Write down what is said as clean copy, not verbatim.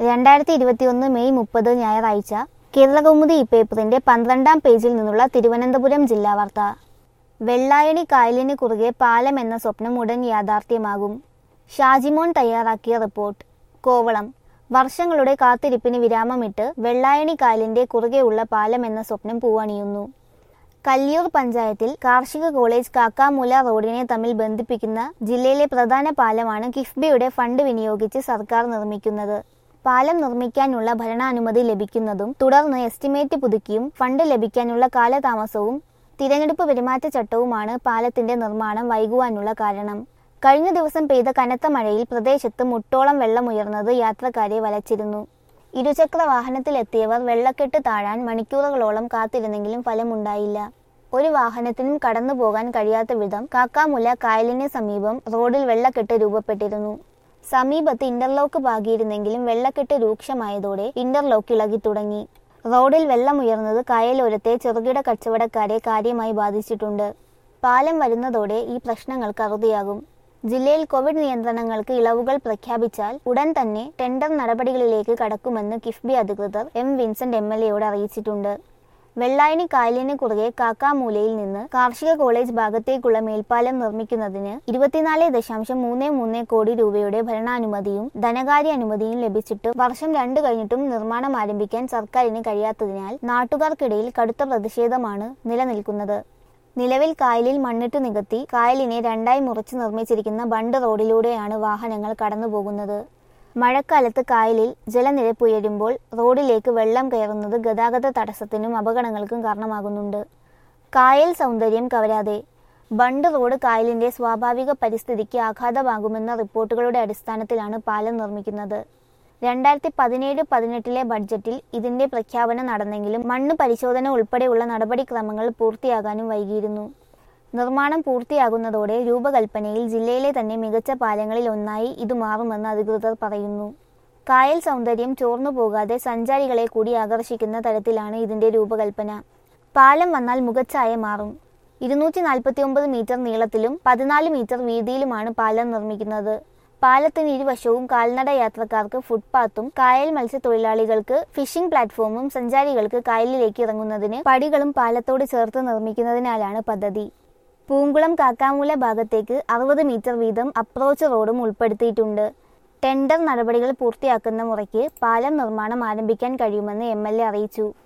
2021 May 30 ഞായറാഴ്ച കേരളകൗമുദി ഇപ്പേപ്പറിന്റെ 12-ാം പേജിൽ നിന്നുള്ള തിരുവനന്തപുരം ജില്ലാ വാർത്ത. വെള്ളായണി കായലിന് കുറുകെ പാലം എന്ന സ്വപ്നം ഉടൻ യാഥാർത്ഥ്യമാകും. ഷാജിമോൻ തയ്യാറാക്കിയ റിപ്പോർട്ട്. കോവളം. വർഷങ്ങളുടെ കാത്തിരിപ്പിന് വിരാമമിട്ട് വെള്ളായണി കായലിന്റെ കുറുകെയുള്ള പാലം എന്ന സ്വപ്നം പൂവണിയുന്നു. കല്ലിയൂർ പഞ്ചായത്തിൽ കാർഷിക കോളേജ് കാക്കാമൂല റോഡിനെ തമ്മിൽ ബന്ധിപ്പിക്കുന്ന ജില്ലയിലെ പ്രധാന പാലമാണ് കിഫ്ബിയുടെ ഫണ്ട് വിനിയോഗിച്ച് സർക്കാർ നിർമ്മിക്കുന്നത്. പാലം നിർമ്മിക്കാനുള്ള ഭരണാനുമതി ലഭിക്കുന്നതും തുടർന്ന് എസ്റ്റിമേറ്റ് പുതുക്കിയും ഫണ്ട് ലഭിക്കാനുള്ള കാലതാമസവും തിരഞ്ഞെടുപ്പ് പെരുമാറ്റച്ചട്ടവുമാണ് പാലത്തിന്റെ നിർമ്മാണം വൈകുവാനുള്ള കാരണം. കഴിഞ്ഞ ദിവസം പെയ്ത കനത്ത മഴയിൽ പ്രദേശത്ത് മുട്ടോളം വെള്ളമുയർന്നത് യാത്രക്കാരെ വലച്ചിരുന്നു. ഇരുചക്ര വാഹനത്തിലെത്തിയവർ വെള്ളക്കെട്ട് താഴാൻ മണിക്കൂറുകളോളം കാത്തിരുന്നെങ്കിലും ഫലമുണ്ടായില്ല. ഒരു വാഹനത്തിനും കടന്നു പോകാൻ കഴിയാത്ത വിധം കാക്കാമൂല കായലിന് സമീപം റോഡിൽ വെള്ളക്കെട്ട് രൂപപ്പെട്ടിരുന്നു. സമീപത്ത് ഇന്റർലോക്ക് പാകിയിരുന്നെങ്കിലും വെള്ളക്കെട്ട് രൂക്ഷമായതോടെ ഇന്റർലോക്ക് ഇളകി തുടങ്ങി. റോഡിൽ വെള്ളമുയർന്നത് കായലോരത്തെ ചെറുകിട കച്ചവടക്കാരെ കാര്യമായി ബാധിച്ചിട്ടുണ്ട്. പാലം വരുന്നതോടെ ഈ പ്രശ്നങ്ങൾക്ക് അറുതിയാകും. ജില്ലയിൽ കോവിഡ് നിയന്ത്രണങ്ങൾക്ക് ഇളവുകൾ പ്രഖ്യാപിച്ചാൽ ഉടൻ തന്നെ ടെൻഡർ നടപടികളിലേക്ക് കടക്കുമെന്ന് കിഫ്ബി അധികൃതർ എം വിൻസെന്റ് MLA അറിയിച്ചിട്ടുണ്ട്. വെള്ളായണി കായലിന് കുറുകെ കാക്കാമൂലയിൽ നിന്ന് കാർഷിക കോളേജ് ഭാഗത്തേക്കുള്ള മേൽപ്പാലം നിർമ്മിക്കുന്നതിന് 24.33 കോടി രൂപയുടെ ഭരണാനുമതിയും ധനകാര്യ അനുമതിയും ലഭിച്ചിട്ട് വർഷം 2 കഴിഞ്ഞിട്ടും നിർമ്മാണം ആരംഭിക്കാൻ സർക്കാരിന് കഴിയാത്തതിനാൽ നാട്ടുകാർക്കിടയിൽ കടുത്ത പ്രതിഷേധമാണ് നിലനിൽക്കുന്നത്. നിലവിൽ കായലിൽ മണ്ണിട്ട് നികത്തി കായലിനെ രണ്ടായി മുറിച്ച് നിർമ്മിച്ചിരിക്കുന്ന ബണ്ട് റോഡിലൂടെയാണ് വാഹനങ്ങൾ കടന്നുപോകുന്നത്. മഴക്കാലത്ത് കായലിൽ ജലനിരപ്പ് ഉയരുമ്പോൾ റോഡിലേക്ക് വെള്ളം കയറുന്നത് ഗതാഗത തടസ്സത്തിനും അപകടങ്ങൾക്കും കാരണമാകുന്നുണ്ട്. കായൽ സൗന്ദര്യം കവരാതെ. ബണ്ട് റോഡ് കായലിന്റെ സ്വാഭാവിക പരിസ്ഥിതിക്ക് ആഘാതമാകുമെന്ന റിപ്പോർട്ടുകളുടെ അടിസ്ഥാനത്തിലാണ് പാലം നിർമ്മിക്കുന്നത്. 2017-18 ബഡ്ജറ്റിൽ ഇതിന്റെ പ്രഖ്യാപനം നടന്നെങ്കിലും മണ്ണ് പരിശോധന ഉൾപ്പെടെയുള്ള നടപടിക്രമങ്ങൾ പൂർത്തിയാകാനും വൈകിയിരുന്നു. നിർമ്മാണം പൂർത്തിയാകുന്നതോടെ രൂപകൽപ്പനയിൽ ജില്ലയിലെ തന്നെ മികച്ച പാലങ്ങളിൽ ഒന്നായി ഇത് മാറുമെന്ന് അധികൃതർ പറയുന്നു. കായൽ സൗന്ദര്യം ചോർന്നു പോകാതെ സഞ്ചാരികളെ കൂടി ആകർഷിക്കുന്ന തരത്തിലാണ് ഇതിന്റെ രൂപകൽപ്പന. പാലം വന്നാൽ മുഖച്ഛായ മാറും. 249 മീറ്റർ നീളത്തിലും 14 മീറ്റർ വീതിയിലുമാണ് പാലം നിർമ്മിക്കുന്നത്. പാലത്തിന് ഇരുവശവും കാൽനട യാത്രക്കാർക്ക് ഫുട്പാത്തും കായൽ മത്സ്യത്തൊഴിലാളികൾക്ക് ഫിഷിംഗ് പ്ലാറ്റ്ഫോമും സഞ്ചാരികൾക്ക് കായലിലേക്ക് ഇറങ്ങുന്നതിന് പടികളും പാലത്തോട് ചേർത്ത് നിർമ്മിക്കുന്നതിനാലാണ് പദ്ധതി. പൂങ്കുളം കാക്കാമൂല ഭാഗത്തേക്ക് 60 മീറ്റർ വീതം അപ്രോച്ച് റോഡും ഉൾപ്പെടുത്തിയിട്ടുണ്ട്. ടെൻഡർ നടപടികൾ പൂർത്തിയാക്കുന്ന മുറയ്ക്ക് പാലം നിർമ്മാണം ആരംഭിക്കാൻ കഴിയുമെന്ന് MLA അറിയിച്ചു.